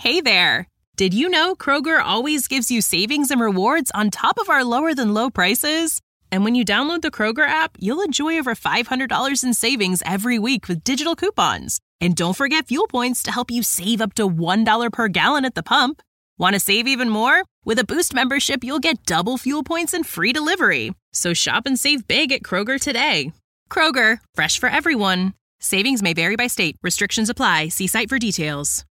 Hey there! Did you know Kroger always gives you savings and rewards on top of our lower-than-low prices? And when you download the Kroger app, you'll enjoy over $500 in savings every week with digital coupons. And don't forget fuel points to help you save up to $1 per gallon at the pump. Want to save even more? With a Boost membership, you'll get double fuel points and free delivery. So shop and save big at Kroger today. Kroger, fresh for everyone. Savings may vary by state. Restrictions apply. See site for details.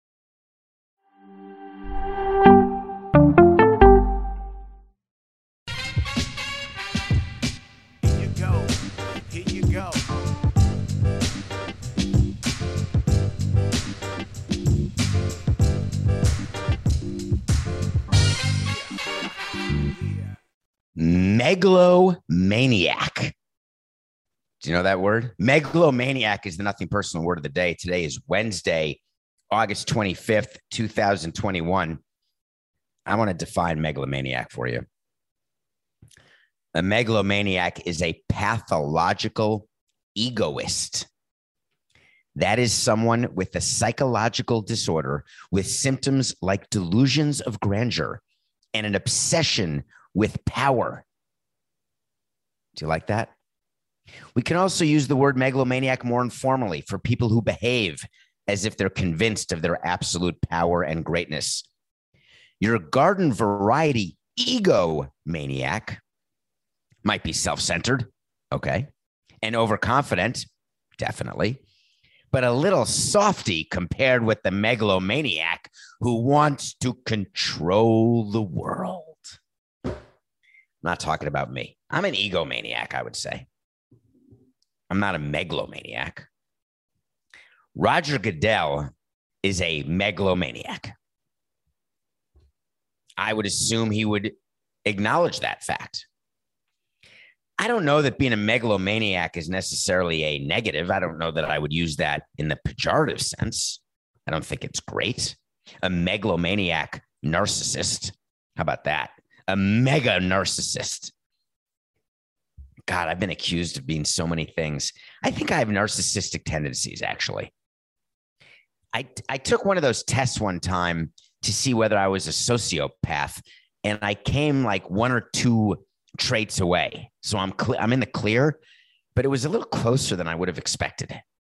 Here you go. Megalomaniac. Do you know that word? Megalomaniac is the nothing personal word of the day. Today is Wednesday, August 25th, 2021. I want to define megalomaniac for you. A megalomaniac is a pathological egoist. That is someone with a psychological disorder with symptoms like delusions of grandeur and an obsession with power. Do you like that? We can also use the word megalomaniac more informally for people who behave as if they're convinced of their absolute power and greatness. Your garden variety egomaniac might be self-centered, okay, and overconfident, definitely, but a little softy compared with the megalomaniac who wants to control the world. I'm not talking about me. I'm an egomaniac, I would say. I'm not a megalomaniac. Roger Goodell is a megalomaniac. I would assume he would acknowledge that fact. I don't know that being a megalomaniac is necessarily a negative. I don't know that I would use that in the pejorative sense. I don't think it's great. A megalomaniac narcissist. How about that? A mega narcissist. God, I've been accused of being so many things. I think I have narcissistic tendencies, actually. I took one of those tests one time to see whether I was a sociopath, and I came like one or two traits away. So I'm in the clear, but it was a little closer than I would have expected.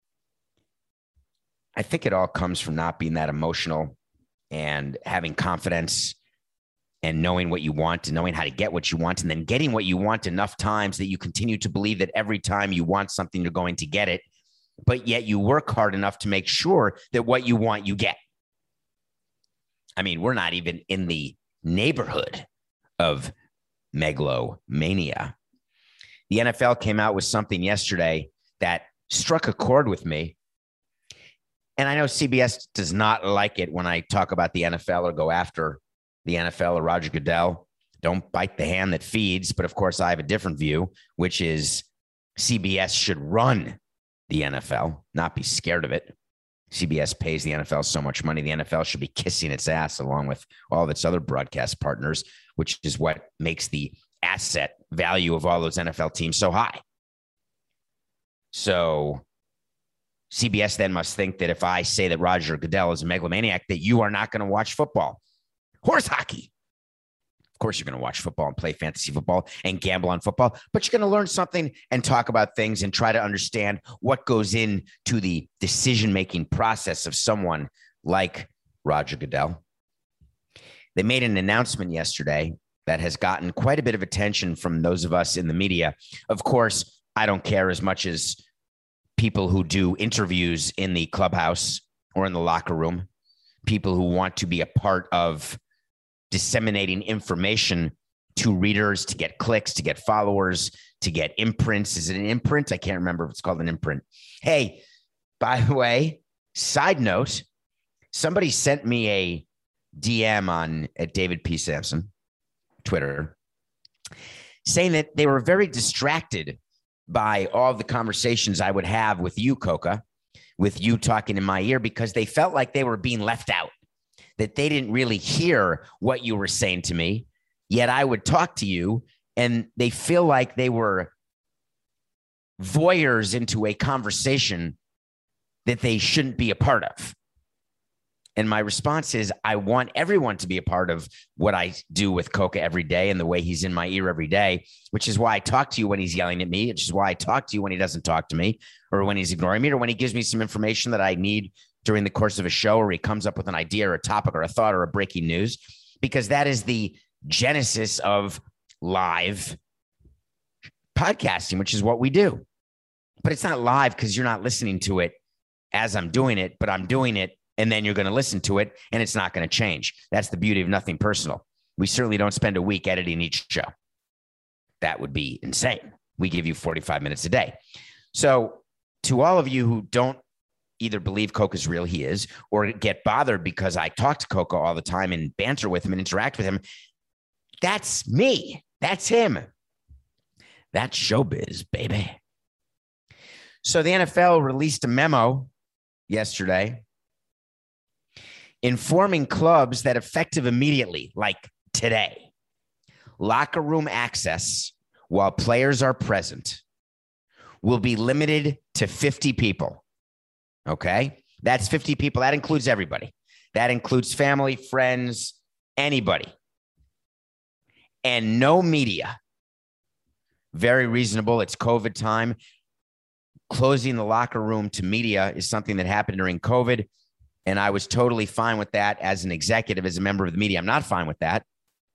I think it all comes from not being that emotional and having confidence and knowing what you want and knowing how to get what you want and then getting what you want enough times that you continue to believe that every time you want something, you're going to get it, but yet you work hard enough to make sure that what you want, you get. I mean, we're not even in the neighborhood of megalomania. The NFL came out with something yesterday that struck a chord with me. And I know CBS does not like it when I talk about the NFL or go after the NFL or Roger Goodell. Don't bite the hand that feeds. But of course, I have a different view, which is CBS should run the NFL, not be scared of it. CBS pays the NFL so much money. The NFL should be kissing its ass along with all of its other broadcast partners, which is what makes the asset value of all those NFL teams so high. So CBS then must think that if I say that Roger Goodell is a megalomaniac, that you are not going to watch football. Horse hockey. Of course, you're going to watch football and play fantasy football and gamble on football, but you're going to learn something and talk about things and try to understand what goes into the decision-making process of someone like Roger Goodell. They made an announcement yesterday that has gotten quite a bit of attention from those of us in the media. Of course, I don't care as much as people who do interviews in the clubhouse or in the locker room, people who want to be a part of disseminating information to readers, to get clicks, to get followers, to get imprints. Is it an imprint? I can't remember if it's called an imprint. Hey, by the way, side note, somebody sent me a DM at David P. Sampson, Twitter, saying that they were very distracted by all the conversations I would have with you, Coca, with you talking in my ear, because they felt like they were being left out, that they didn't really hear what you were saying to me, yet I would talk to you and they feel like they were voyeurs into a conversation that they shouldn't be a part of. And my response is, I want everyone to be a part of what I do with Coca every day and the way he's in my ear every day, which is why I talk to you when he's yelling at me, which is why I talk to you when he doesn't talk to me, or when he's ignoring me, or when he gives me some information that I need during the course of a show, or he comes up with an idea or a topic or a thought or a breaking news, because that is the genesis of live podcasting, which is what we do. But it's not live because you're not listening to it as I'm doing it, but I'm doing it. And then you're going to listen to it and it's not going to change. That's the beauty of Nothing Personal. We certainly don't spend a week editing each show. That would be insane. We give you 45 minutes a day. So to all of you who don't either believe Coca is real, he is, or get bothered because I talk to Coca all the time and banter with him and interact with him, that's me. That's him. That's showbiz, baby. So the NFL released a memo yesterday informing clubs that effective immediately, like today, locker room access while players are present will be limited to 50 people. Okay? That's 50 people. That includes everybody. That includes family, friends, anybody. And no media. Very reasonable. It's COVID time. Closing the locker room to media is something that happened during COVID. And I was totally fine with that as an executive, as a member of the media. I'm not fine with that.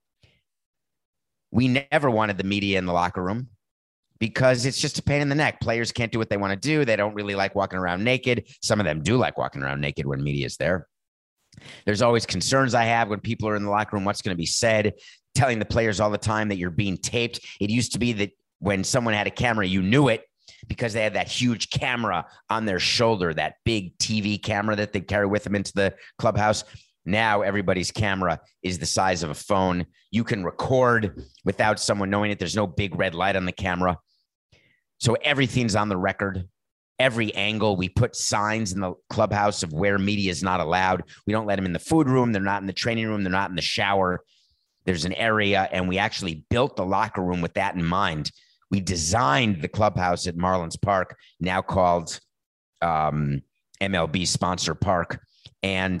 We never wanted the media in the locker room because it's just a pain in the neck. Players can't do what they want to do. They don't really like walking around naked. Some of them do like walking around naked when media is there. There's always concerns I have when people are in the locker room, what's going to be said, telling the players all the time that you're being taped. It used to be that when someone had a camera, you knew it, because they had that huge camera on their shoulder, that big TV camera that they carry with them into the clubhouse. Now everybody's camera is the size of a phone. You can record without someone knowing it. There's no big red light on the camera. So everything's on the record. Every angle. We put signs in the clubhouse of where media is not allowed. We don't let them in the food room. They're not in the training room. They're not in the shower. There's an area, and we actually built the locker room with that in mind. We designed the clubhouse at Marlins Park, now called MLB Sponsor Park. And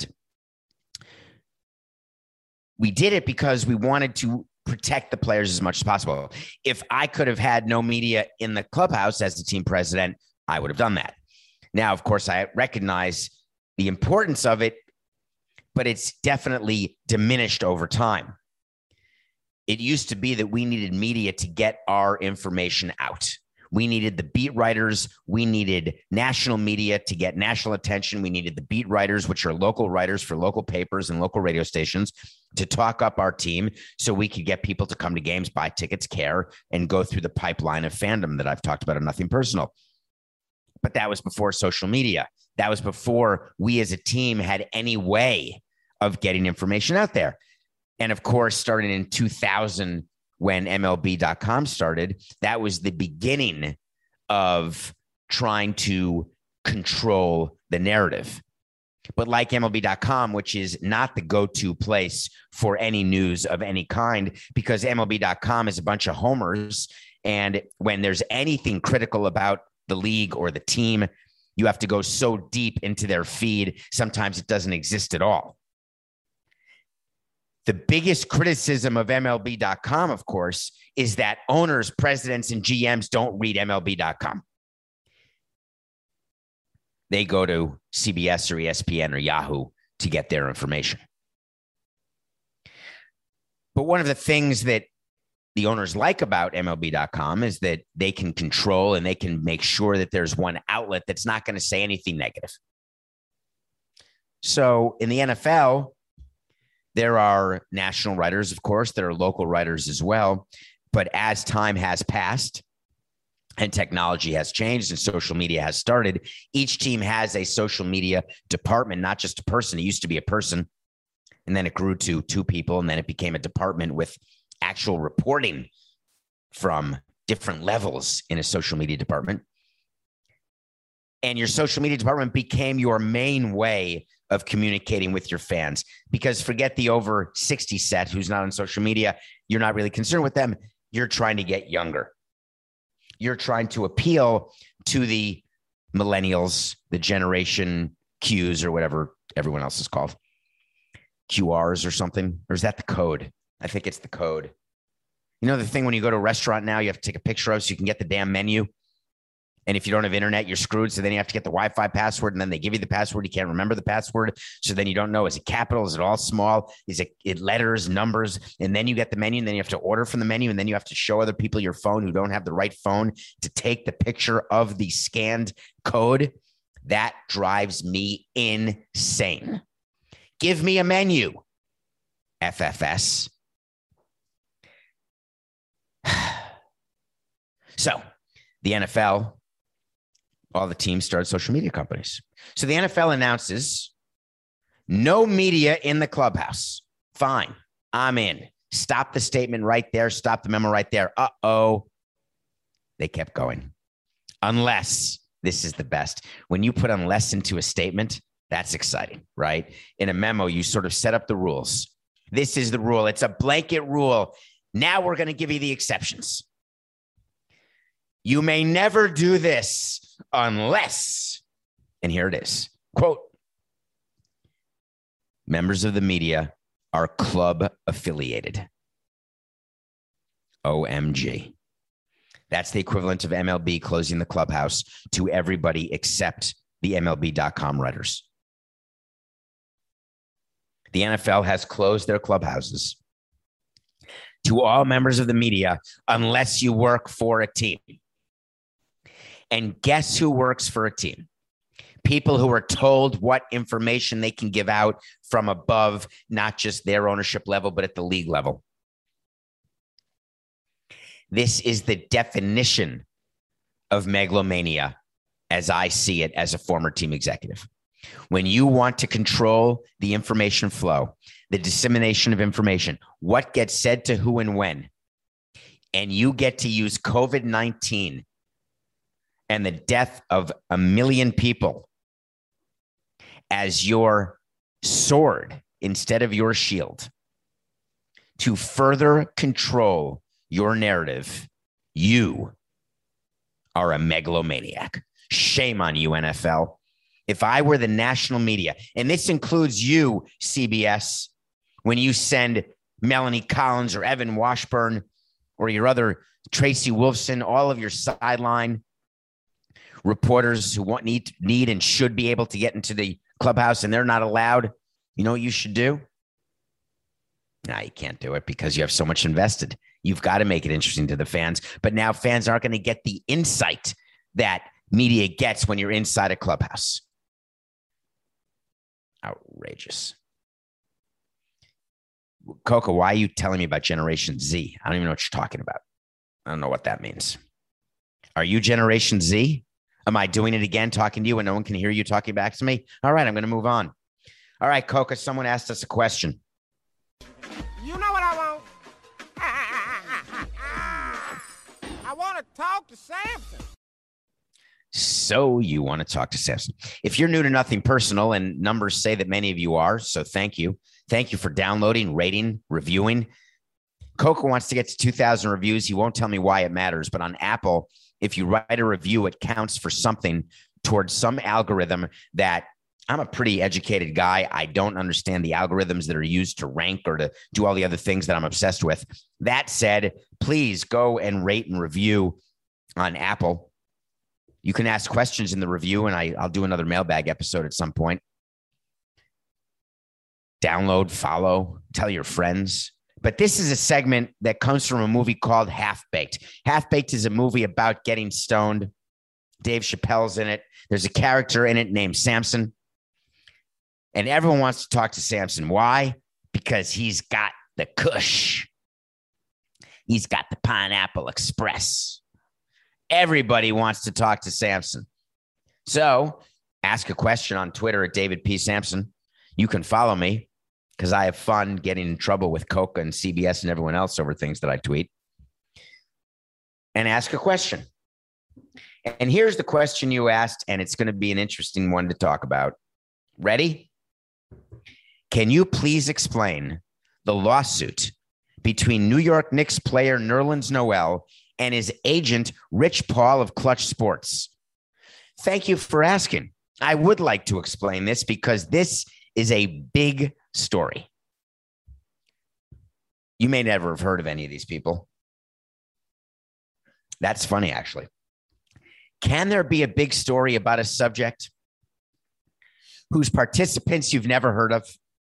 we did it because we wanted to protect the players as much as possible. If I could have had no media in the clubhouse as the team president, I would have done that. Now, of course, I recognize the importance of it, but it's definitely diminished over time. It used to be that we needed media to get our information out. We needed the beat writers. We needed national media to get national attention. We needed the beat writers, which are local writers for local papers and local radio stations, to talk up our team so we could get people to come to games, buy tickets, care, and go through the pipeline of fandom that I've talked about in Nothing Personal. But that was before social media. That was before we as a team had any way of getting information out there. And of course, starting in 2000, when MLB.com started, that was the beginning of trying to control the narrative. But like MLB.com, which is not the go-to place for any news of any kind, because MLB.com is a bunch of homers. And when there's anything critical about the league or the team, you have to go so deep into their feed. Sometimes it doesn't exist at all. The biggest criticism of MLB.com, of course, is that owners, presidents, and GMs don't read MLB.com. They go to CBS or ESPN or Yahoo to get their information. But one of the things that the owners like about MLB.com is that they can control and they can make sure that there's one outlet that's not going to say anything negative. So in the NFL, there are national writers, of course. There are local writers as well. But as time has passed and technology has changed and social media has started, each team has a social media department, not just a person. It used to be a person, and then it grew to two people, and then it became a department with actual reporting from different levels in a social media department. And your social media department became your main way of communicating with your fans, because forget the over 60 set who's not on social media. You're not really concerned with them. You're trying to get younger. You're trying to appeal to the millennials, the generation Qs, or whatever everyone else is called. QRs or something? Or is that the code? I think it's the code. You know, the thing when you go to a restaurant now, you have to take a picture of so you can get the damn menu. And if you don't have internet, you're screwed. So then you have to get the Wi-Fi password, and then they give you the password. You can't remember the password. So then you don't know, is it capital? Is it all small? Is it letters, numbers? And then you get the menu, and then you have to order from the menu. And then you have to show other people your phone who don't have the right phone to take the picture of the scanned code. That drives me insane. Give me a menu, FFS. So the NFL, all the teams started social media companies. So the NFL announces no media in the clubhouse. Fine, I'm in. Stop the statement right there. Stop the memo right there. Uh-oh. They kept going. Unless, this is the best. When you put unless into a statement, that's exciting, right? In a memo, you sort of set up the rules. This is the rule. It's a blanket rule. Now we're going to give you the exceptions. You may never do this unless, and here it is, quote, members of the media are club affiliated. OMG. That's the equivalent of MLB closing the clubhouse to everybody except the MLB.com writers. The NFL has closed their clubhouses to all members of the media unless you work for a team. And guess who works for a team? People who are told what information they can give out from above, not just their ownership level, but at the league level. This is the definition of megalomania as I see it as a former team executive. When you want to control the information flow, the dissemination of information, what gets said to who and when, and you get to use COVID-19 and the death of 1 million people as your sword instead of your shield to further control your narrative, you are a megalomaniac. Shame on you, NFL. If I were the national media, and this includes you, CBS, when you send Melanie Collins or Evan Washburn or your other Tracy Wolfson, all of your sideline reporters who need and should be able to get into the clubhouse and they're not allowed, you know what you should do? No, you can't do it because you have so much invested. You've got to make it interesting to the fans. But now fans aren't going to get the insight that media gets when you're inside a clubhouse. Outrageous. Coco, why are you telling me about Generation Z? I don't even know what you're talking about. I don't know what that means. Are you Generation Z? Am I doing it again, talking to you when no one can hear you talking back to me? All right, I'm going to move on. All right, Coco, someone asked us a question. You know what I want? I want to talk to Samson. So you want to talk to Samson. If you're new to Nothing Personal, and numbers say that many of you are, so thank you. Thank you for downloading, rating, reviewing. Coco wants to get to 2,000 reviews. He won't tell me why it matters, but on Apple, if you write a review, it counts for something towards some algorithm that I'm a pretty educated guy. I don't understand the algorithms that are used to rank or to do all the other things that I'm obsessed with. That said, please go and rate and review on Apple. You can ask questions in the review, and I'll do another mailbag episode at some point. Download, follow, tell your friends. But this is a segment that comes from a movie called Half Baked. Half Baked is a movie about getting stoned. Dave Chappelle's in it. There's a character in it named Samson. And everyone wants to talk to Samson. Why? Because he's got the Kush. He's got the Pineapple Express. Everybody wants to talk to Samson. So ask a question on Twitter at David P. Samson. You can follow me because I have fun getting in trouble with Coca and CBS and everyone else over things that I tweet. And ask a question. And here's the question you asked, and it's going to be an interesting one to talk about. Ready? Can you please explain the lawsuit between New York Knicks player Nerlens Noel and his agent, Rich Paul of Clutch Sports? Thank you for asking. I would like to explain this because this is a big story. You may never have heard of any of these people. That's funny, actually. Can there be a big story about a subject whose participants you've never heard of?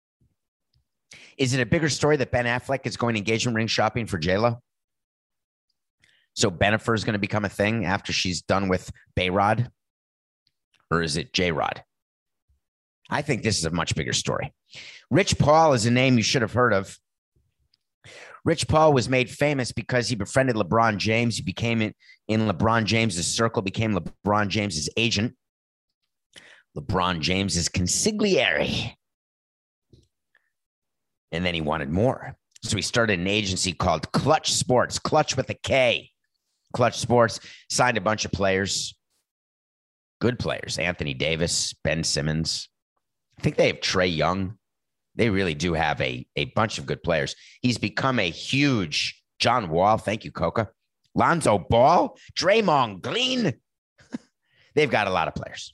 Is it a bigger story that Ben Affleck is going engagement ring shopping for J-Lo? So Bennifer is going to become a thing after she's done with Bayrod? Or is it J-Rod? I think this is a much bigger story. Rich Paul is a name you should have heard of. Rich Paul was made famous because he befriended LeBron James. He became in LeBron James's circle, became LeBron James's agent. LeBron James's consigliere. And then he wanted more. So he started an agency called Clutch Sports, Clutch with a K. Clutch Sports signed a bunch of players, good players, Anthony Davis, Ben Simmons. I think they have Trae Young. They really do have a bunch of good players. He's become a huge John Wall. Thank you, Coca. Lonzo Ball, Draymond Green. They've got a lot of players.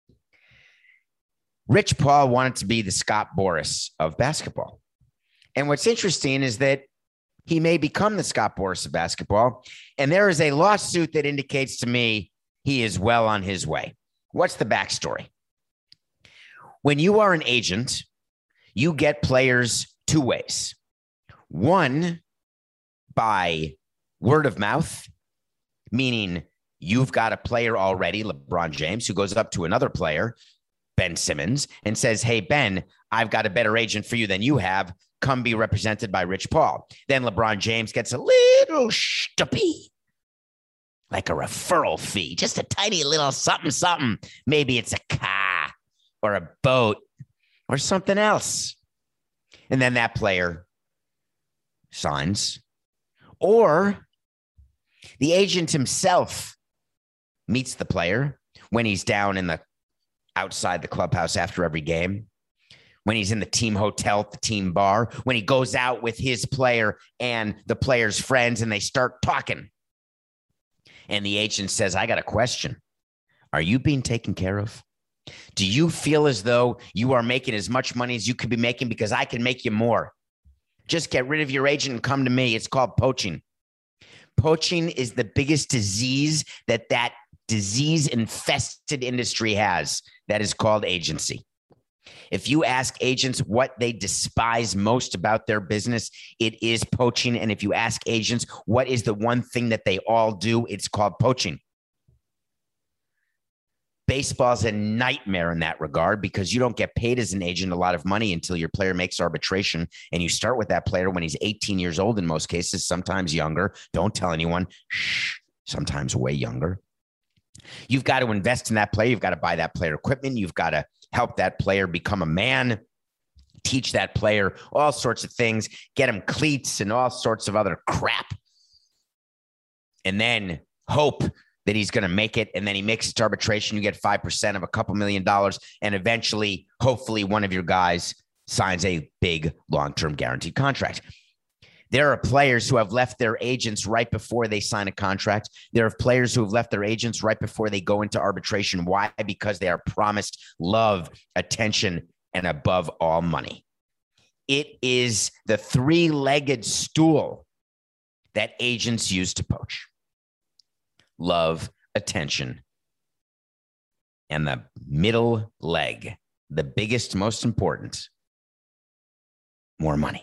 Rich Paul wanted to be the Scott Boras of basketball. And what's interesting is that he may become the Scott Boras of basketball. And there is a lawsuit that indicates to me he is well on his way. What's the backstory? When you are an agent, you get players two ways. One, by word of mouth, meaning you've got a player already, LeBron James, who goes up to another player, Ben Simmons, and says, hey, Ben, I've got a better agent for you than you have. Come be represented by Rich Paul. Then LeBron James gets a little stuppy, like a referral fee, just a tiny little something. Maybe it's a car or a boat or something else. And then that player signs. Or the agent himself meets the player when he's down outside the clubhouse after every game, when he's in the team hotel, the team bar, when he goes out with his player and the player's friends and they start talking. And the agent says, I got a question. Are you being taken care of? Do you feel as though you are making as much money as you could be making? Because I can make you more. Just get rid of your agent and come to me. It's called poaching. Poaching is the biggest disease that disease-infested industry has. That is called agency. If you ask agents what they despise most about their business, it is poaching. And if you ask agents what is the one thing that they all do, it's called poaching. Baseball's a nightmare in that regard because you don't get paid as an agent a lot of money until your player makes arbitration. And you start with that player when he's 18 years old in most cases, sometimes younger. Don't tell anyone. Shh, sometimes way younger. You've got to invest in that player. You've got to buy that player equipment. You've got to help that player become a man, teach that player all sorts of things, get him cleats and all sorts of other crap. And then hope that he's going to make it. And then he makes it to arbitration. You get 5% of a couple $1 million. And eventually, hopefully one of your guys signs a big long-term guaranteed contract. There are players who have left their agents right before they sign a contract. There are players who have left their agents right before they go into arbitration. Why? Because they are promised love, attention, and above all, money. It is the three-legged stool that agents use to poach. Love, attention, and the middle leg, the biggest, most important, more money.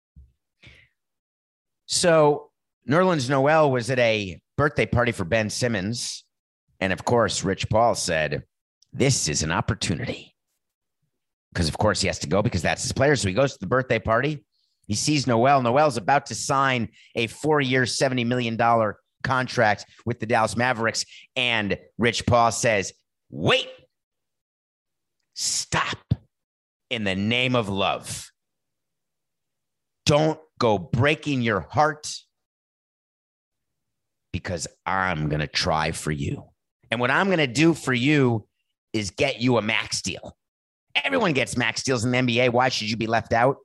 So Nerlens Noel was at a birthday party for Ben Simmons. And of course, Rich Paul said, this is an opportunity. Because of course he has to go because that's his player. So he goes to the birthday party. He sees Noel. Noel's about to sign a 4-year, $70 million contract with the Dallas Mavericks. And Rich Paul says, wait, stop in the name of love. Don't go breaking your heart because I'm going to try for you. And what I'm going to do for you is get you a max deal. Everyone gets max deals in the NBA. Why should you be left out?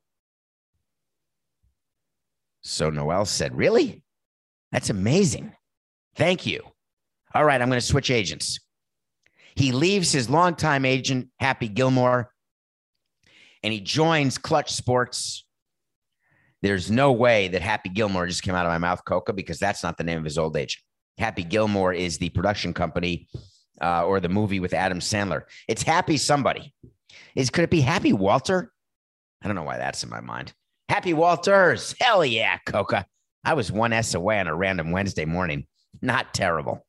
So Noel said, really? That's amazing. Thank you. All right, I'm going to switch agents. He leaves his longtime agent, Happy Gilmore, and he joins Clutch Sports. There's no way that Happy Gilmore just came out of my mouth, Coca, because that's not the name of his old agent. Happy Gilmore is the production company or the movie with Adam Sandler. It's Happy somebody. Could it be Happy Walter? I don't know why that's in my mind. Happy Walters. Hell yeah, Coca. I was one S away on a random Wednesday morning. Not terrible.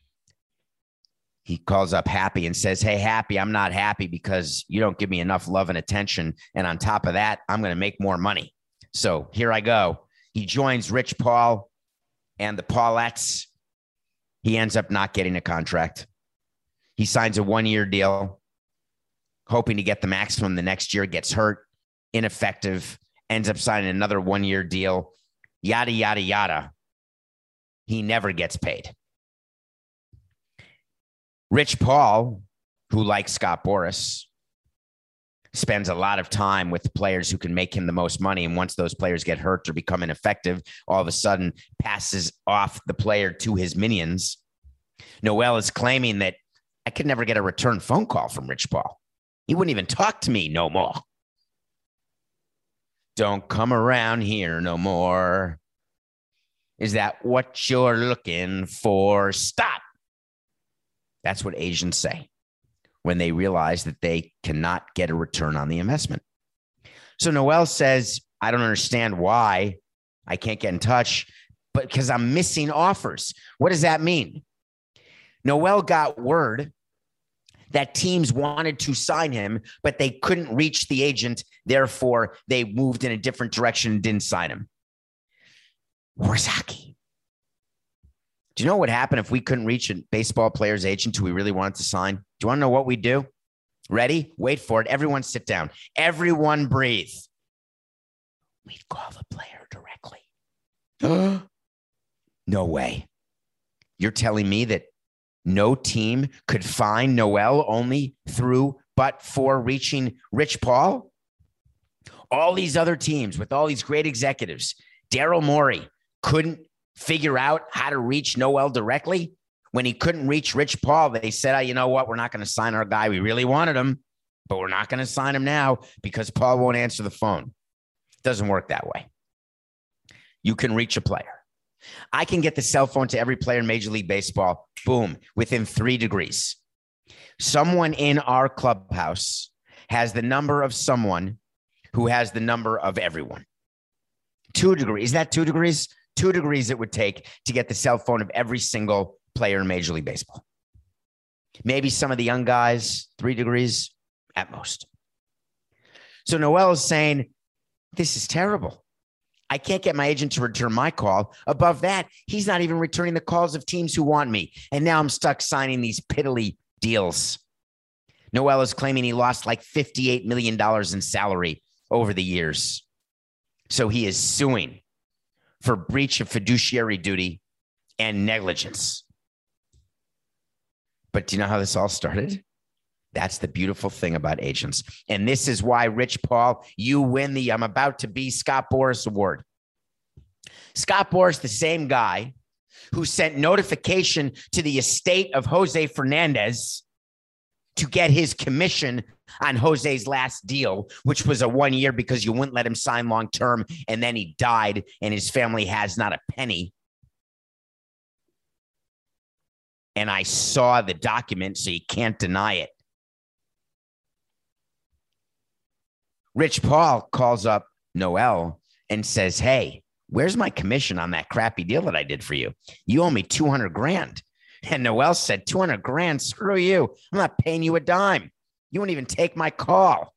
He calls up Happy and says, hey, Happy, I'm not happy because you don't give me enough love and attention. And on top of that, I'm going to make more money. So here I go. He joins Rich Paul and the Paulettes. He ends up not getting a contract. He signs a 1-year deal, hoping to get the maximum the next year, gets hurt, ineffective, ends up signing another 1-year deal, yada, yada, yada. He never gets paid. Rich Paul, who likes Scott Boras, spends a lot of time with the players who can make him the most money. And once those players get hurt or become ineffective, all of a sudden passes off the player to his minions. Noel is claiming that I could never get a return phone call from Rich Paul. He wouldn't even talk to me no more. Don't come around here no more. Is that what you're looking for? Stop. That's what agents say when they realize that they cannot get a return on the investment. So Noel says, I don't understand why I can't get in touch, but because I'm missing offers. What does that mean? Noel got word that teams wanted to sign him, but they couldn't reach the agent. Therefore, they moved in a different direction and didn't sign him. Horse hockey. Do you know what would happen if we couldn't reach a baseball player's agent who we really wanted to sign? Do you want to know what we'd do? Ready? Wait for it. Everyone sit down. Everyone breathe. We'd call the player directly. No way. You're telling me that no team could find Noel only but for reaching Rich Paul? All these other teams with all these great executives, Daryl Morey couldn't figure out how to reach Noel directly. When he couldn't reach Rich Paul, they said, oh, you know what? We're not going to sign our guy. We really wanted him, but we're not going to sign him now because Paul won't answer the phone. It doesn't work that way. You can reach a player. I can get the cell phone to every player in Major League Baseball, boom, within 3 degrees. Someone in our clubhouse has the number of someone who has the number of everyone. 2 degrees. Is that 2 degrees? 2 degrees it would take to get the cell phone of every single player in Major League Baseball. Maybe some of the young guys, 3 degrees at most. So Noel is saying, this is terrible. I can't get my agent to return my call. Above that, he's not even returning the calls of teams who want me. And now I'm stuck signing these piddly deals. Noel is claiming he lost like $58 million in salary over the years. So he is suing for breach of fiduciary duty and negligence. But do you know how this all started? That's the beautiful thing about agents. And this is why, Rich Paul, you win the I'm about to be Scott Boras award. Scott Boras, the same guy who sent notification to the estate of Jose Fernandez to get his commission on Jose's last deal, which was a 1 year because you wouldn't let him sign long term. And then he died and his family has not a penny. And I saw the document, so you can't deny it. Rich Paul calls up Noel and says, hey, where's my commission on that crappy deal that I did for you? You owe me $200,000. And Noel said, $200,000, screw you. I'm not paying you a dime. You won't even take my call.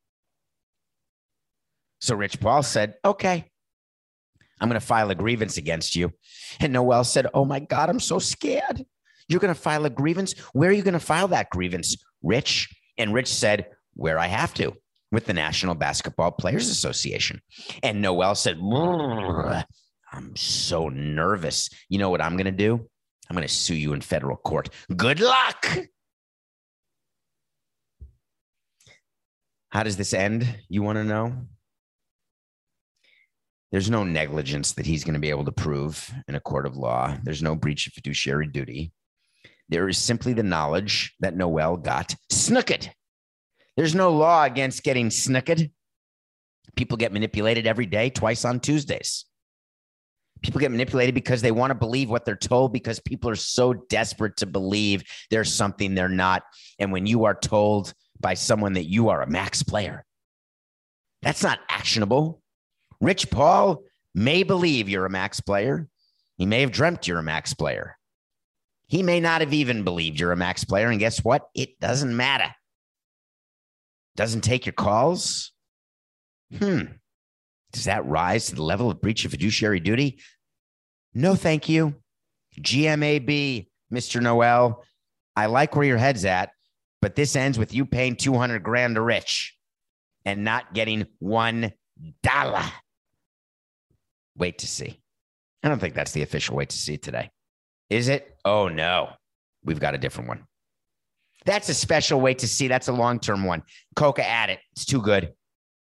So Rich Paul said, okay, I'm going to file a grievance against you. And Noel said, oh my God, I'm so scared. You're going to file a grievance? Where are you going to file that grievance, Rich? And Rich said, where I have to, with the National Basketball Players Association. And Noel said, I'm so nervous. You know what I'm going to do? I'm going to sue you in federal court. Good luck. How does this end? You want to know? There's no negligence that he's going to be able to prove in a court of law. There's no breach of fiduciary duty. There is simply the knowledge that Noel got snooked. There's no law against getting snooked. People get manipulated every day, twice on Tuesdays. People get manipulated because they want to believe what they're told, because people are so desperate to believe there's something they're not. And when you are told by someone that you are a max player, that's not actionable. Rich Paul may believe you're a max player. He may have dreamt you're a max player. He may not have even believed you're a max player. And guess what? It doesn't matter. Doesn't take your calls. Does that rise to the level of breach of fiduciary duty? No, thank you. GMAB, Mr. Noel. I like where your head's at, but this ends with you paying $200,000 to Rich and not getting $1. Wait to see. I don't think that's the official wait to see today. Is it? Oh, no. We've got a different one. That's a special wait to see. That's a long-term one. Coca, add it. It's too good.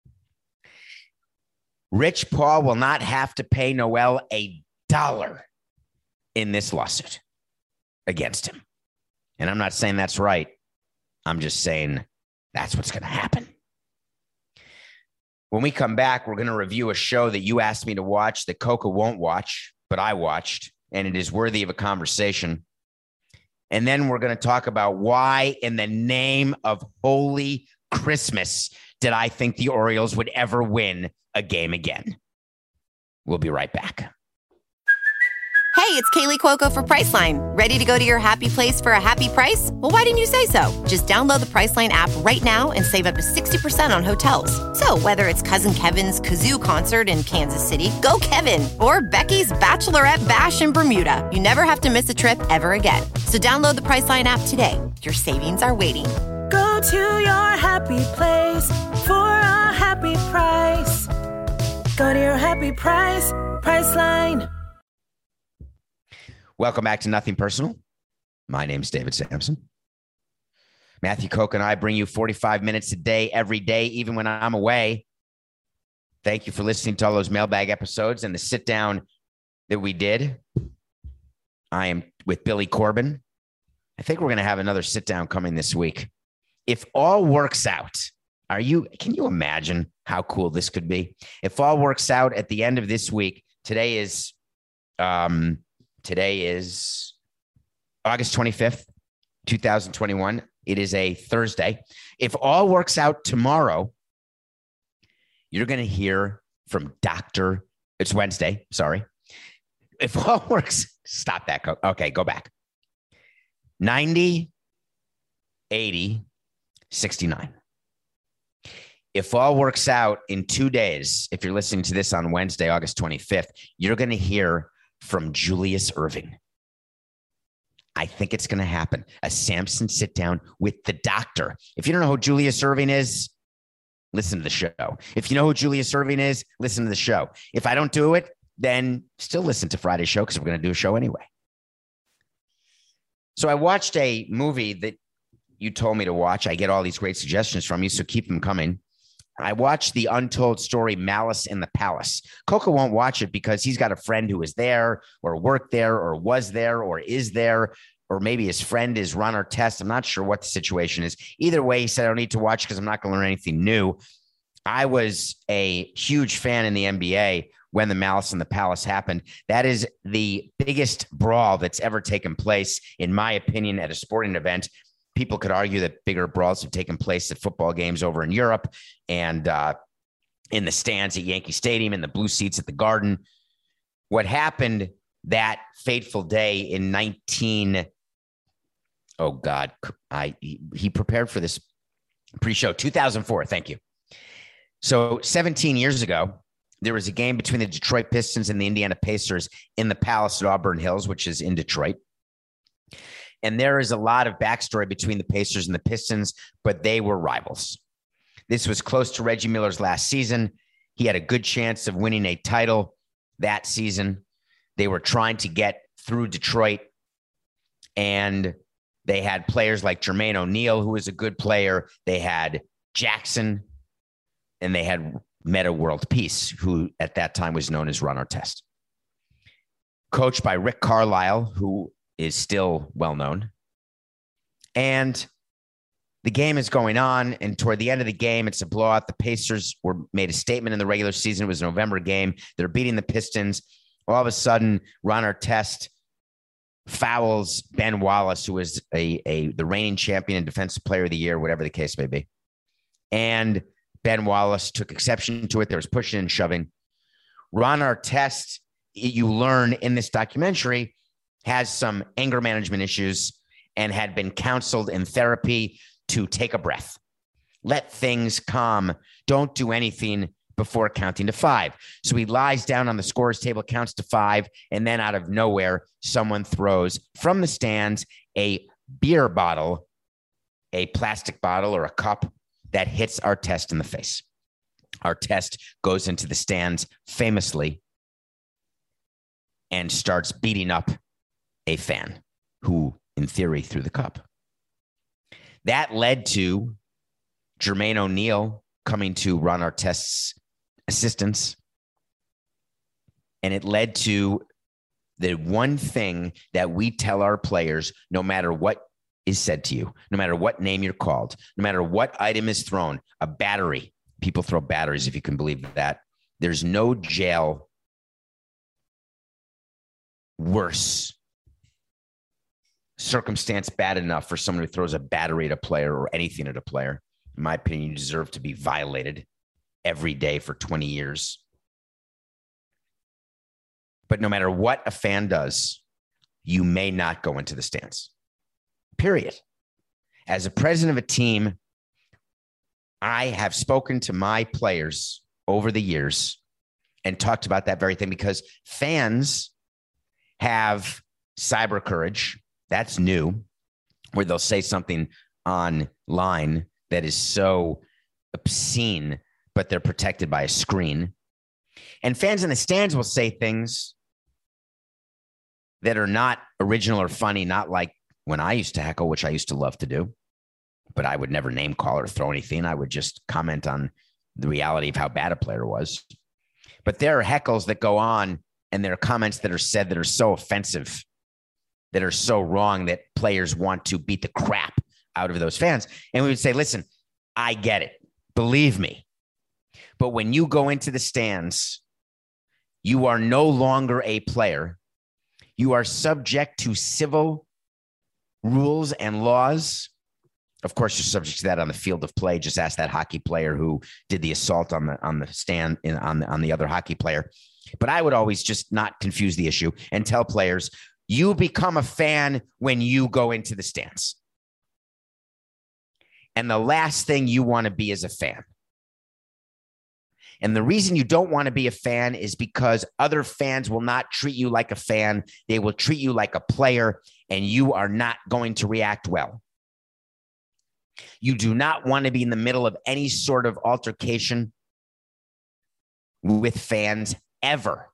Rich Paul will not have to pay Noel $1 in this lawsuit against him. And I'm not saying that's right. I'm just saying that's what's going to happen. When we come back, we're going to review a show that you asked me to watch that Coca won't watch, but I watched, and it is worthy of a conversation. And then we're going to talk about why in the name of Holy Christmas did I think the Orioles would ever win a game again. We'll be right back. Hey, it's Kaylee Cuoco for Priceline. Ready to go to your happy place for a happy price? Well, why didn't you say so? Just download the Priceline app right now and save up to 60% on hotels. So whether it's Cousin Kevin's Kazoo Concert in Kansas City, go Kevin, or Becky's Bachelorette Bash in Bermuda, you never have to miss a trip ever again. So download the Priceline app today. Your savings are waiting. Go to your happy place for a happy price. Go to your happy price, Priceline. Welcome back to Nothing Personal. My name's David Sampson. Matthew Koch and I bring you 45 minutes a day, every day, even when I'm away. Thank you for listening to all those mailbag episodes and the sit down that we did. I am with Billy Corbin. I think we're going to have another sit down coming this week. If all works out, can you imagine how cool this could be? If all works out at the end of this week, today is August 25th, 2021. It is a Thursday. If all works out tomorrow, you're going to hear from it's Wednesday. Sorry. If all works, stop that. Okay, go back. 90, 80, 69. If all works out in 2 days, if you're listening to this on Wednesday, August 25th, you're going to hear from Julius Erving. I think it's going to happen. A Sampson sit down with the doctor. If you don't know who Julius Erving is, listen to the show. If you know who Julius Erving is, listen to the show. If I don't do it, then still listen to Friday's show because we're going to do a show anyway. So I watched a movie that you told me to watch. I get all these great suggestions from you, so keep them coming. I watched the untold story, Malice in the Palace. Coca won't watch it because he's got a friend who is there or worked there or was there or is there, or maybe his friend is Ron Artest. I'm not sure what the situation is. Either way, he said, I don't need to watch because I'm not going to learn anything new. I was a huge fan in the NBA when the Malice in the Palace happened. That is the biggest brawl that's ever taken place, in my opinion, at a sporting event. People could argue that bigger brawls have taken place at football games over in Europe and in the stands at Yankee Stadium, in the blue seats at the Garden. What happened that fateful day in he prepared for this pre-show, 2004. Thank you. So 17 years ago, there was a game between the Detroit Pistons and the Indiana Pacers in the Palace at Auburn Hills, which is in Detroit. And there is a lot of backstory between the Pacers and the Pistons, but they were rivals. This was close to Reggie Miller's last season. He had a good chance of winning a title that season. They were trying to get through Detroit, and they had players like Jermaine O'Neal, who was a good player. They had Jackson, and they had Metta World Peace, who at that time was known as Ron Artest. Coached by Rick Carlisle, who is still well known. And The game is going on, and toward the end of the game, it's a blowout. The Pacers made a statement in the regular season. It was a November game. They're beating the Pistons. All of a sudden, Ron Artest fouls Ben Wallace, who was the reigning champion and defensive player of the year, whatever the case may be. And Ben Wallace took exception to it. There was pushing and shoving. Ron Artest, you learn in this documentary, has some anger management issues and had been counseled in therapy to take a breath. Let things calm. Don't do anything before counting to 5. So he lies down on the scorer's table, counts to 5, and then out of nowhere, someone throws from the stands a beer bottle, a plastic bottle or a cup that hits Artest in the face. Artest goes into the stands famously and starts beating up a fan who, in theory, threw the cup. That led to Jermaine O'Neal coming to Ron Artest's assistance. And it led to the one thing that we tell our players, no matter what is said to you, no matter what name you're called, no matter what item is thrown, a battery. People throw batteries, if you can believe that. There's no jail worse circumstance bad enough for someone who throws a battery at a player or anything at a player. In my opinion, you deserve to be violated every day for 20 years. But no matter what a fan does, you may not go into the stands. Period. As a president of a team, I have spoken to my players over the years and talked about that very thing, because fans have cyber courage. That's new, where they'll say something online that is so obscene, but they're protected by a screen. And fans in the stands will say things that are not original or funny, not like when I used to heckle, which I used to love to do, but I would never name call or throw anything. I would just comment on the reality of how bad a player was. But there are heckles that go on, and there are comments that are said that are so offensive, that are so wrong, that players want to beat the crap out of those fans. And we would say, listen, I get it. Believe me. But when you go into the stands, you are no longer a player. You are subject to civil rules and laws. Of course, you're subject to that on the field of play. Just ask that hockey player who did the assault on the stand on the other hockey player. But I would always just not confuse the issue and tell players, you become a fan when you go into the stands. And the last thing you want to be is a fan. And the reason you don't want to be a fan is because other fans will not treat you like a fan. They will treat you like a player, and you are not going to react well. You do not want to be in the middle of any sort of altercation with fans ever.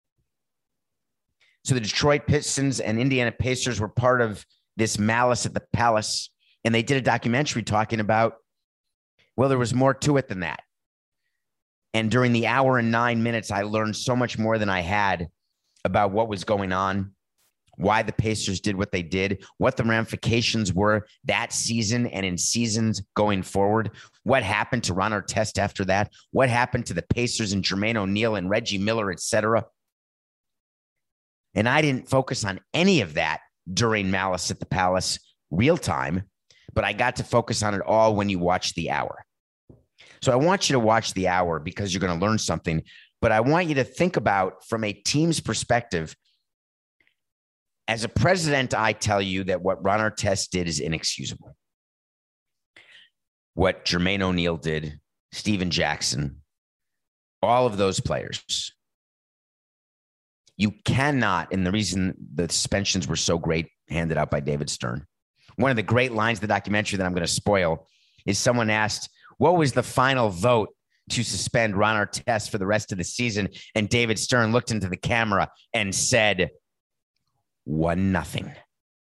So the Detroit Pistons and Indiana Pacers were part of this Malice at the Palace, and they did a documentary talking about, well, there was more to it than that. And during the hour and 9 minutes, I learned so much more than I had about what was going on, why the Pacers did what they did, what the ramifications were that season and in seasons going forward, what happened to Ron Artest after that, what happened to the Pacers and Jermaine O'Neal and Reggie Miller, etc. And I didn't focus on any of that during Malice at the Palace real time, but I got to focus on it all when you watch the hour. So I want you to watch the hour because you're going to learn something, but I want you to think about from a team's perspective. As a president, I tell you that what Ron Artest did is inexcusable. What Jermaine O'Neal did, Steven Jackson, all of those players. You cannot, and the reason the suspensions were so great, handed out by David Stern. One of the great lines of the documentary that I'm going to spoil is someone asked, what was the final vote to suspend Ron Artest for the rest of the season? And David Stern looked into the camera and said, 1-0.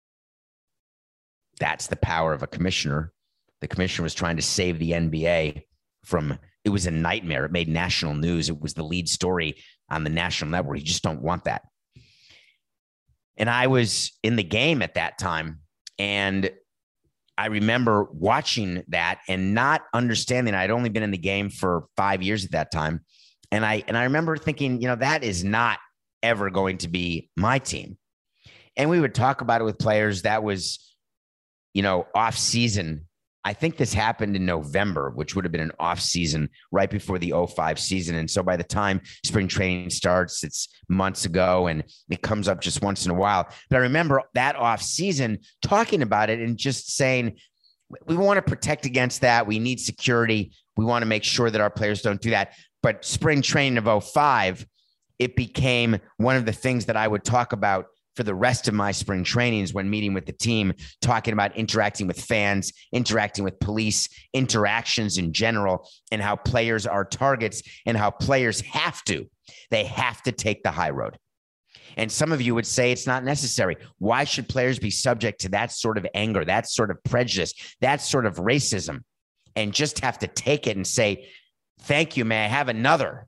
That's the power of a commissioner. The commissioner was trying to save the NBA from, it was a nightmare. It made national news. It was the lead story on the national network. You just don't want that. And I was in the game at that time, and I remember watching that and not understanding. I'd only been in the game for 5 years at that time. And I remember thinking, that is not ever going to be my team. And we would talk about it with players. That was, off season. I think this happened in November, which would have been an off season right before the 2005 season. And so by the time spring training starts, it's months ago and it comes up just once in a while. But I remember that off season talking about it and just saying, we want to protect against that. We need security. We want to make sure that our players don't do that. But spring training of 2005, it became one of the things that I would talk about for the rest of my spring trainings when meeting with the team, talking about interacting with fans, interacting with police, interactions in general, and how players are targets and how players they have to take the high road. And some of you would say it's not necessary. Why should players be subject to that sort of anger, that sort of prejudice, that sort of racism, and just have to take it and say, thank you, may I have another?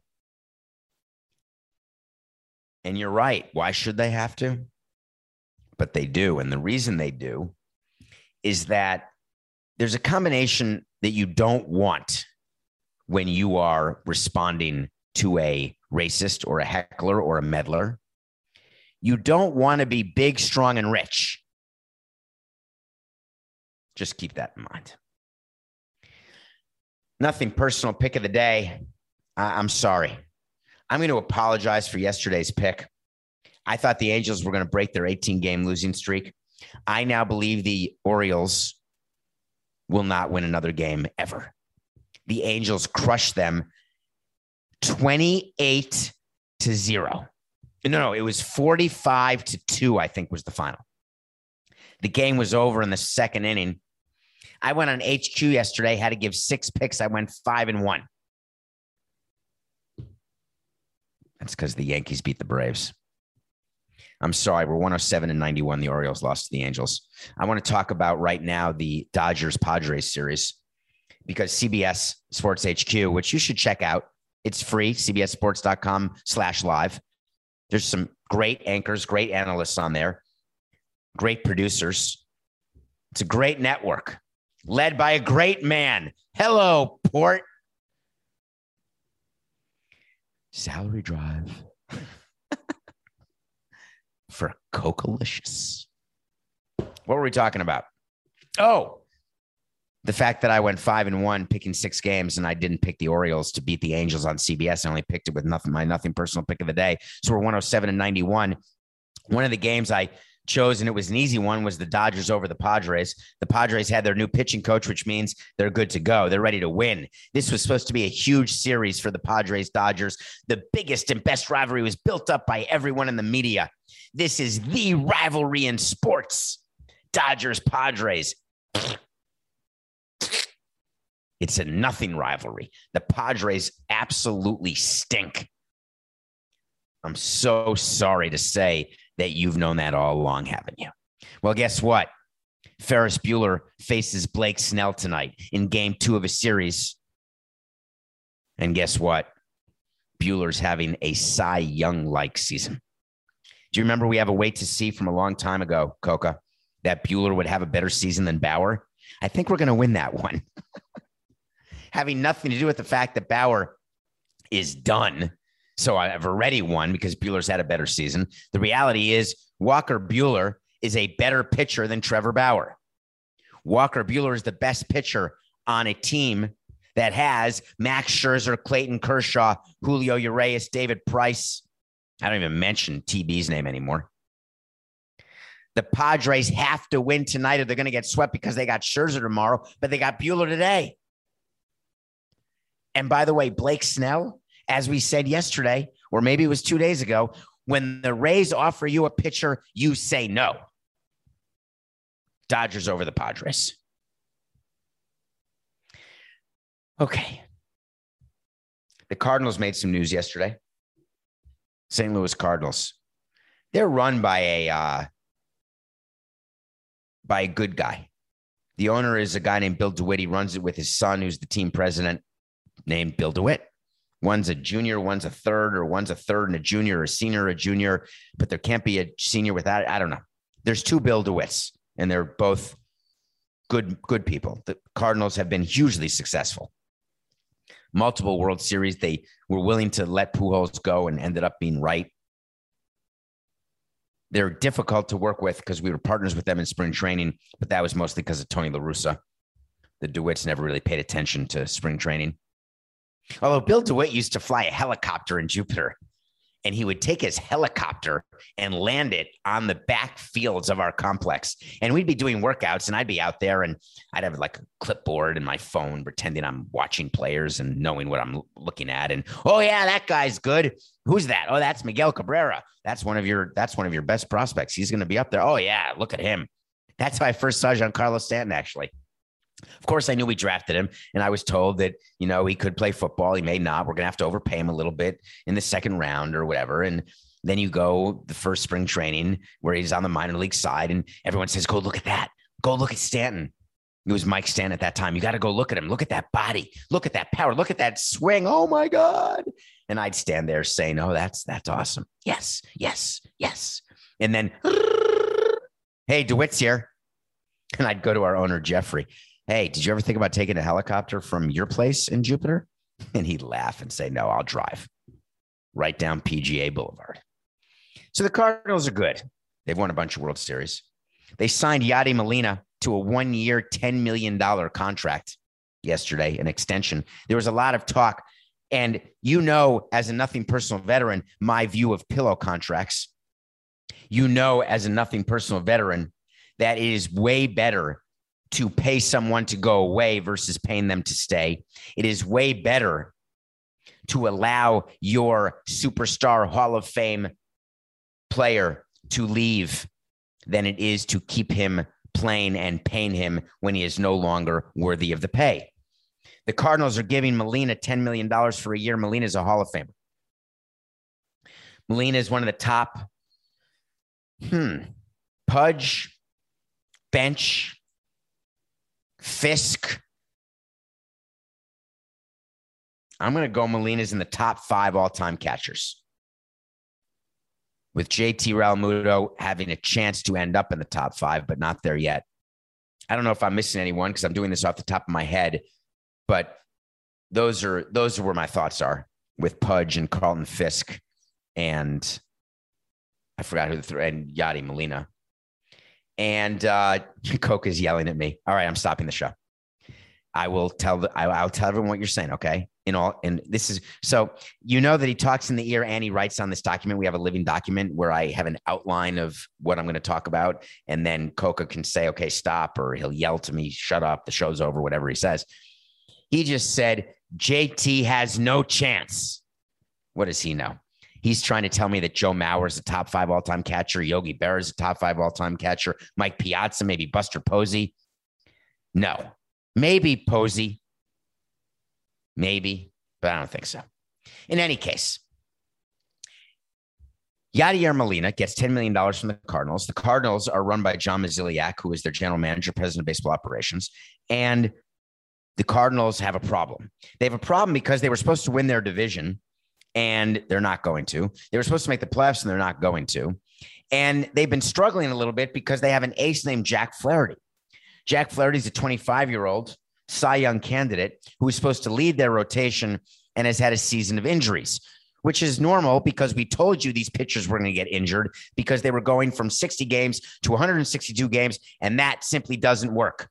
And you're right. Why should they have to? But they do. And the reason they do is that there's a combination that you don't want when you are responding to a racist or a heckler or a meddler. You don't want to be big, strong, and rich. Just keep that in mind. Nothing personal. Pick of the day. I'm sorry. I'm going to apologize for yesterday's pick. I thought the Angels were going to break their 18-game losing streak. I now believe the Orioles will not win another game ever. The Angels crushed them 28-0. No, it was 45-2, I think was the final. The game was over in the second inning. I went on HQ yesterday, had to give 6 picks. I went 5-1. That's because the Yankees beat the Braves. I'm sorry, we're 107-91. The Orioles lost to the Angels. I want to talk about right now the Dodgers-Padres series because CBS Sports HQ, which you should check out. It's free, cbssports.com/live. There's some great anchors, great analysts on there, great producers. It's a great network led by a great man. Hello, Port. Salary drive for Coca-licious. What were we talking about? Oh, the fact that I went 5-1 picking 6 games and I didn't pick the Orioles to beat the Angels on CBS. I only picked it with my nothing personal pick of the day. So we're 107-91. One of the games I chose, and it was an easy one, was the Dodgers over the Padres. The Padres had their new pitching coach, which means they're good to go. They're ready to win. This was supposed to be a huge series for the Padres-Dodgers. The biggest and best rivalry was built up by everyone in the media. This is the rivalry in sports. Dodgers-Padres. It's a nothing rivalry. The Padres absolutely stink. I'm so sorry to say that you've known that all along, haven't you? Well, guess what? Ferris Bueller faces Blake Snell tonight in game 2 of a series. And guess what? Bueller's having a Cy Young-like season. Do you remember we have a wait to see from a long time ago, Coca, that Bueller would have a better season than Bauer? I think we're going to win that one. Having nothing to do with the fact that Bauer is done. So I've already won because Bueller's had a better season. The reality is Walker Buehler is a better pitcher than Trevor Bauer. Walker Buehler is the best pitcher on a team that has Max Scherzer, Clayton Kershaw, Julio Urias, David Price. I don't even mention TB's name anymore. The Padres have to win tonight or they're going to get swept because they got Scherzer tomorrow, but they got Buehler today. And by the way, Blake Snell, as we said yesterday, or maybe it was 2 days ago, when the Rays offer you a pitcher, you say no. Dodgers over the Padres. Okay. The Cardinals made some news yesterday. St. Louis Cardinals. They're run by a good guy. The owner is a guy named Bill DeWitt. He runs it with his son, who's the team president, named Bill DeWitt. One's a junior, one's a third, or one's a third and a junior, or a senior, or a junior, but there can't be a senior without it. I don't know. There's 2 Bill DeWitts, and they're both good people. The Cardinals have been hugely successful. Multiple World Series. They were willing to let Pujols go and ended up being right. They're difficult to work with because we were partners with them in spring training, but that was mostly because of Tony La Russa. The DeWitts never really paid attention to spring training. Although Bill DeWitt used to fly a helicopter in Jupiter, and he would take his helicopter and land it on the back fields of our complex. And we'd be doing workouts, and I'd be out there, and I'd have like a clipboard and my phone pretending I'm watching players and knowing what I'm looking at. And, oh, yeah, that guy's good. Who's that? Oh, that's Miguel Cabrera. That's one of your best prospects. He's going to be up there. Oh, yeah, look at him. That's how I first saw Giancarlo Stanton, actually. Of course, I knew we drafted him, and I was told that, he could play football. He may not. We're going to have to overpay him a little bit in the second round or whatever. And then you go the first spring training where he's on the minor league side, and everyone says, go look at that. Go look at Stanton. It was Mike Stanton at that time. You got to go look at him. Look at that body. Look at that power. Look at that swing. Oh, my God. And I'd stand there saying, oh, that's awesome. Yes, yes, yes. And then, hey, DeWitt's here. And I'd go to our owner, Jeffrey. Hey, did you ever think about taking a helicopter from your place in Jupiter? And he'd laugh and say, no, I'll drive right down PGA Boulevard. So the Cardinals are good. They've won a bunch of World Series. They signed Yadi Molina to a 1-year, $10 million contract yesterday, an extension. There was a lot of talk. And as a nothing personal veteran, my view of pillow contracts, as a nothing personal veteran, that it is way better to pay someone to go away versus paying them to stay. It is way better to allow your superstar Hall of Fame player to leave than it is to keep him playing and paying him when he is no longer worthy of the pay. The Cardinals are giving Molina $10 million for a year. Molina is a Hall of Famer. Molina is one of the top Pudge, Bench, Fisk. I'm going to go Molina's in the top 5 all-time catchers, with JT Realmuto having a chance to end up in the top 5, but not there yet. I don't know if I'm missing anyone because I'm doing this off the top of my head, but those are where my thoughts are with Pudge and Carlton Fisk, and I forgot who and Yadi Molina. And Coke is yelling at me. All right, I'm stopping the show. I'll tell everyone what you're saying, okay? This is so that he talks in the ear and he writes on this document. We have a living document where I have an outline of what I'm going to talk about, and then Coca can say, okay, stop, or he'll yell to me, shut up, the show's over, whatever he says. He just said, JT has no chance. What does he know? He's trying to tell me that Joe Mauer is a top 5 all-time catcher. Yogi Berra is a top 5 all-time catcher. Mike Piazza, maybe Buster Posey. No. Maybe Posey. Maybe, but I don't think so. In any case, Yadier Molina gets $10 million from the Cardinals. The Cardinals are run by John Mozeliak, who is their general manager, president of baseball operations. And the Cardinals have a problem. They have a problem because they were supposed to win their division, and they're not going to. They were supposed to make the playoffs, and they're not going to. And they've been struggling a little bit because they have an ace named Jack Flaherty. Jack Flaherty is a 25-year-old Cy Young candidate who is supposed to lead their rotation and has had a season of injuries, which is normal because we told you these pitchers were going to get injured because they were going from 60 games to 162 games, and that simply doesn't work.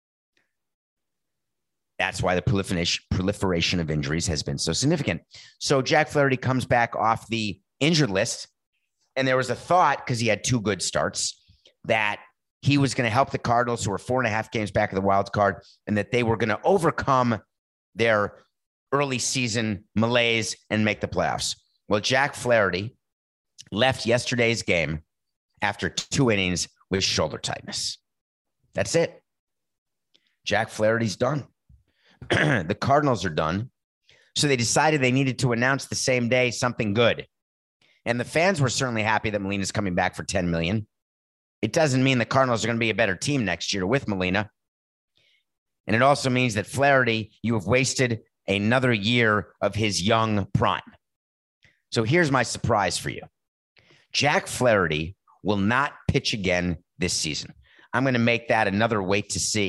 That's why the proliferation of injuries has been so significant. So Jack Flaherty comes back off the injured list, and there was a thought, because he had 2 good starts, that he was going to help the Cardinals, who were 4.5 games back of the wild card, and that they were going to overcome their early season malaise and make the playoffs. Well, Jack Flaherty left yesterday's game after 2 innings with shoulder tightness. That's it. Jack Flaherty's done. The Cardinals are done. So they decided they needed to announce the same day something good. And the fans were certainly happy that Molina's coming back for $10 million. It doesn't mean the Cardinals are going to be a better team next year with Molina. And it also means that Flaherty, you have wasted another year of his young prime. So here's my surprise for you. Jack Flaherty will not pitch again this season. I'm going to make that another wait to see.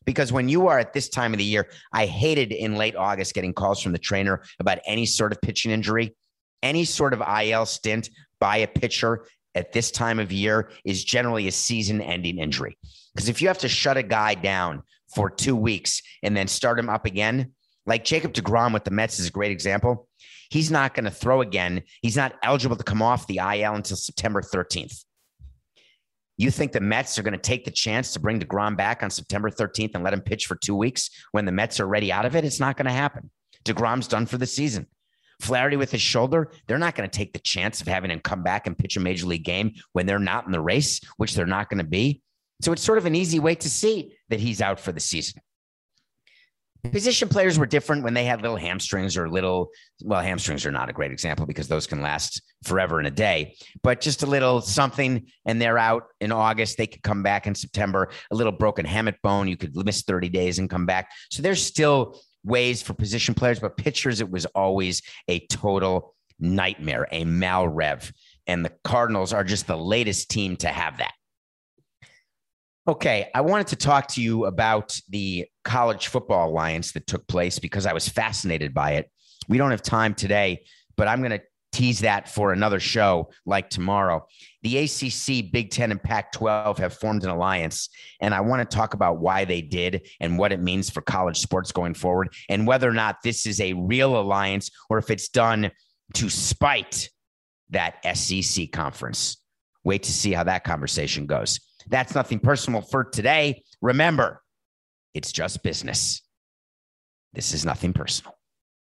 Because when you are at this time of the year, I hated in late August getting calls from the trainer about any sort of pitching injury. Any sort of IL stint by a pitcher at this time of year is generally a season-ending injury. Because if you have to shut a guy down for 2 weeks and then start him up again, like Jacob deGrom with the Mets is a great example. He's not going to throw again. He's not eligible to come off the IL until September 13th. You think the Mets are going to take the chance to bring deGrom back on September 13th and let him pitch for 2 weeks when the Mets are already out of it? It's not going to happen. deGrom's done for the season. Flaherty with his shoulder, they're not going to take the chance of having him come back and pitch a major league game when they're not in the race, which they're not going to be. So it's sort of an easy way to see that he's out for the season. Position players were different when they had little hamstrings or hamstrings are not a great example because those can last forever in a day, but just a little something and they're out in August. They could come back in September, a little broken hamate bone. You could miss 30 days and come back. So there's still ways for position players, but pitchers, it was always a total nightmare, a mal-rev. And the Cardinals are just the latest team to have that. Okay, I wanted to talk to you about the College Football Alliance that took place because I was fascinated by it. We don't have time today, but I'm going to tease that for another show like tomorrow. The ACC, Big Ten, and Pac-12 have formed an alliance, and I want to talk about why they did and what it means for college sports going forward and whether or not this is a real alliance or if it's done to spite that SEC conference. Wait to see how that conversation goes. That's nothing personal for today. Remember, it's just business. This is nothing personal.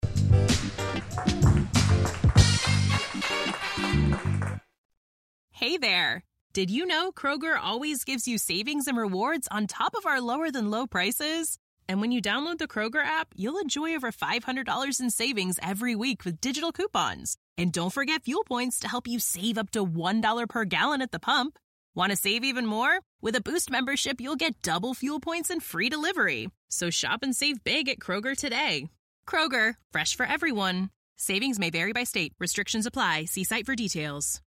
Hey there. Did you know Kroger always gives you savings and rewards on top of our lower than low prices? And when you download the Kroger app, you'll enjoy over $500 in savings every week with digital coupons. And don't forget fuel points to help you save up to $1 per gallon at the pump. Want to save even more? With a Boost membership, you'll get double fuel points and free delivery. So shop and save big at Kroger today. Kroger, fresh for everyone. Savings may vary by state. Restrictions apply. See site for details.